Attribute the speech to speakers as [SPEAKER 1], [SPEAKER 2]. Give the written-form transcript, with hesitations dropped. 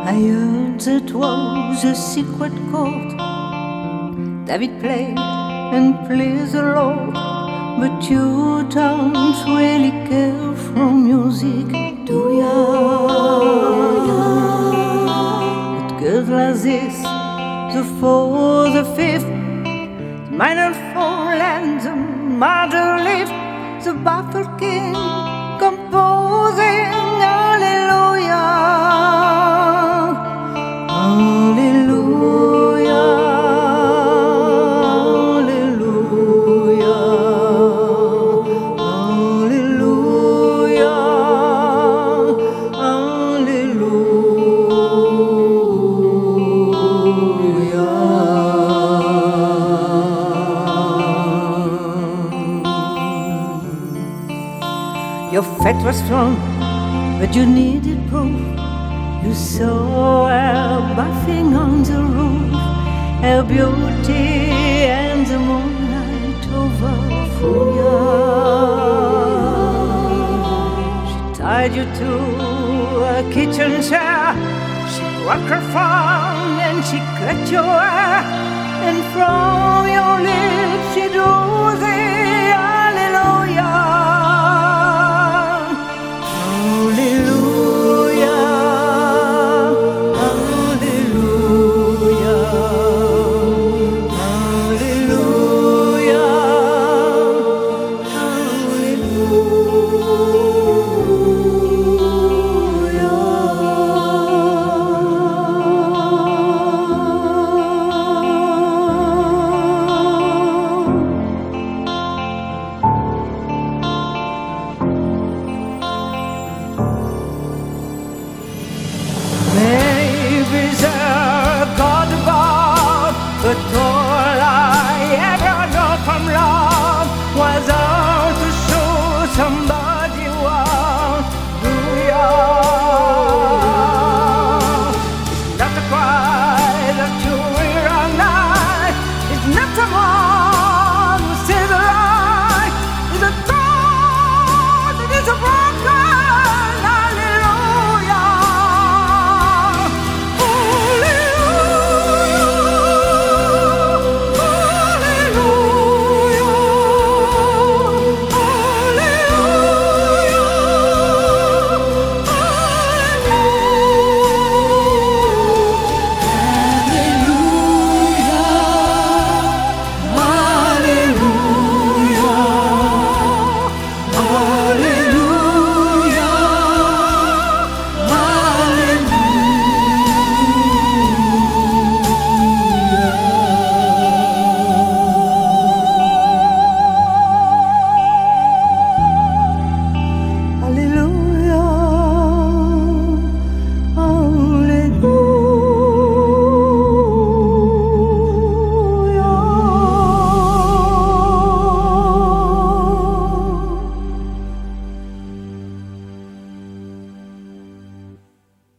[SPEAKER 1] I heard it was a secret chord David played and pleased the Lord, but you don't really care for music, do ya? It goes like this: the fourth, the fifth, the minor fall and the major lift, the baffled king composing Hallelujah, Hallelujah, Hallelujah, Hallelujah, Hallelujah. Your faith was strong, but you needed proof. You saw her bathing on the roof, her beauty and the moonlight over Fuya. She tied you to a kitchen chair, she broke her phone and she cut your hair, and from your lips she drew